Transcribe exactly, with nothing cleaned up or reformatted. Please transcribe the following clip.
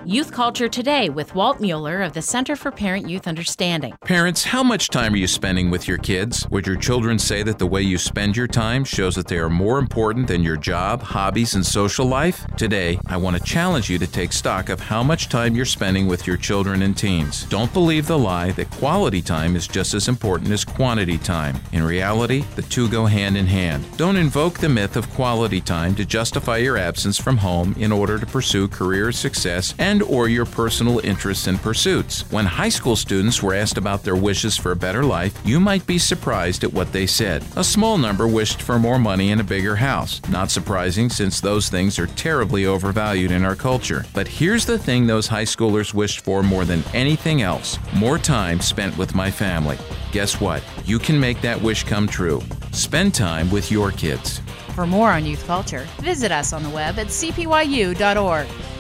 Youth Culture Today with Walt Mueller of the Center for Parent-Youth Understanding. Parents, how much time are you spending with your kids? Would your children say that the way you spend your time shows that they are more important than your job, hobbies, and social life? Today, I want to challenge you to take stock of how much time you're spending with your children and teens. Don't believe the lie that quality time is just as important as quantity time. In reality, the two go hand in hand. Don't invoke the myth of quality time to justify your absence from home in order to pursue career success and or your personal interests and pursuits. When high school students were asked about their wishes for a better life, you might be surprised at what they said. A small number wished for more money and a bigger house. Not surprising, since those things are terribly overvalued in our culture. But here's the thing those high schoolers wished for more than anything else: more time spent with my family. Guess what? You can make that wish come true. Spend time with your kids. For more on youth culture, visit us on the web at c p y u dot org.